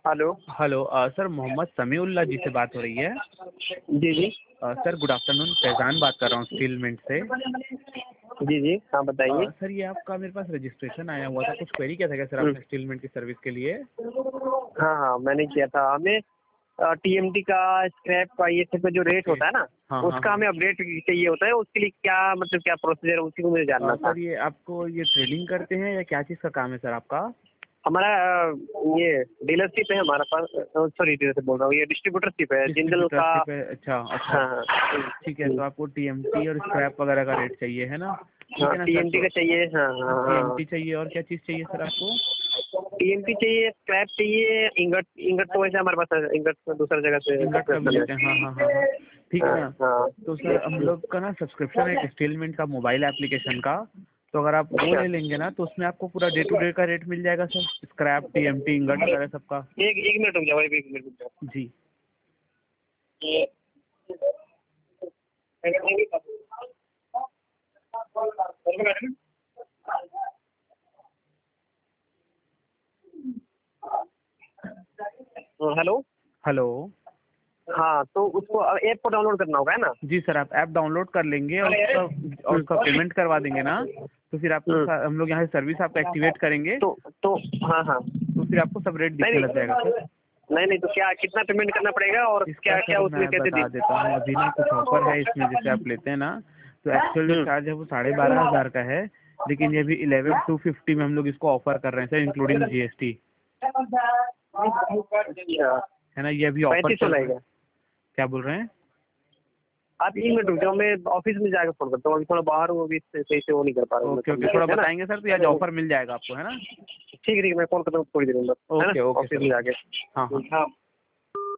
Hello. Hello sir, Mohammad Samiullah ji से बात हो रही है? जी जी। सर गुड आफ्टरनून, फैज़ान बात कर रहा हूँ स्टील मिंट से। जी जी, हाँ बताइए। सर ये आपका मेरे पास रजिस्ट्रेशन आया हुआ था, कुछ क्वेरी किया था क्या सर आपने स्टील मिंट की सर्विस के लिए? हाँ हाँ, मैंने किया था। हमें टीएमटी का, स्क्रैप का, ये सब का जो रेट होता है ना, हाँ उसका हाँ। हमें अपडेट चाहिए होता है। उसके लिए क्या मतलब क्या प्रोसीजर है, उसी को मुझे जानना था। सर ये आपको ये ट्रेडिंग करते हैं या क्या चीज़ का काम है सर आपका? हमारा ये डीलरशिप है हमारा पास। सॉरी, डीलरशिप बोल रहा हूँ, ये डिस्ट्रीब्यूटरशिप है जिंदल का। डिस्ट्रीब्यूटरशिप है, अच्छा अच्छा। हाँ हाँ। ठीक है, तो आपको टीएमटी और स्क्रैप वगैरह का रेट चाहिए है ना? ठीक हाँ, है ना सर। टीएमटी का चाहिए। हाँ हाँ हाँ। टीएमटी चाहिए और क्या चीज़ चाहिए सर आपको? टीएमटी चाहिए, स्क्रैप चाहिए, इंगट। इंगट तो वैसे हमारे पास है, इंगट तो दूसरी जगह से इंगट का भी लेते हैं, हाँ हाँ हाँ हाँ। ठीक है ना। हाँ। तो सर हम लोग का ना सब्सक्रिप्शन है एक स्टील मिंट का मोबाइल एप्लीकेशन का। तो अगर आप वो अच्छा। ले लेंगे ना तो उसमें आपको पूरा डे टू डे का रेट मिल जाएगा सर, स्क्रैप टीएमटी इंगट वगैरह सबका। एक एक मिनट रुक जाओ, एक मिनट रुक जाओ। जी। हेलो। हेलो। हाँ, तो उसको ऐप को डाउनलोड करना होगा, है ना? जी सर, आप ऐप डाउनलोड कर लेंगे और उसका पेमेंट करवा देंगे ना, तो फिर आपको हम लोग यहाँ से सर्विस आपका एक्टिवेट करेंगे। तो हाँ हाँ। तो फिर आपको सब रेट नहीं दिखने लग जाएगा सर। नहीं नहीं, तो क्या कितना पेमेंट करना पड़ेगा और इसका क्या क्या सर उसमें मैं कैसे बता देता हूँ, अभी ना कुछ ऑफर है इसमें, जैसे आप लेते हैं ना तो एक्चुअल जो चार्ज है वो 12,500 का है, लेकिन ये भी 11,250 में हम लोग इसको ऑफर कर रहे हैं सर, इंक्लूडिंग जीएसटी। है ना, ये अभी ऑफर 3500 चल रहा है। लगेगा। क्या बोल रहे हैं? आप 1 मिनट रुक जाओ, मैं ऑफिस में जाकर फोन करता हूँ। अभी थोड़ा बाहर हूँ, अभी सही से वो नहीं कर पा रहा हूँ ओके ओके, मैं, थोड़ा है ना? बताएंगे सर, तो आज ऑफर मिल जाएगा आपको, है ना? ठीक है ठीक है, मैं कॉल करता हूँ थोड़ी देर में, है ना? ओके ओके ऑफिस सर, में ओके। जाके। हाँ हाँ। हाँ।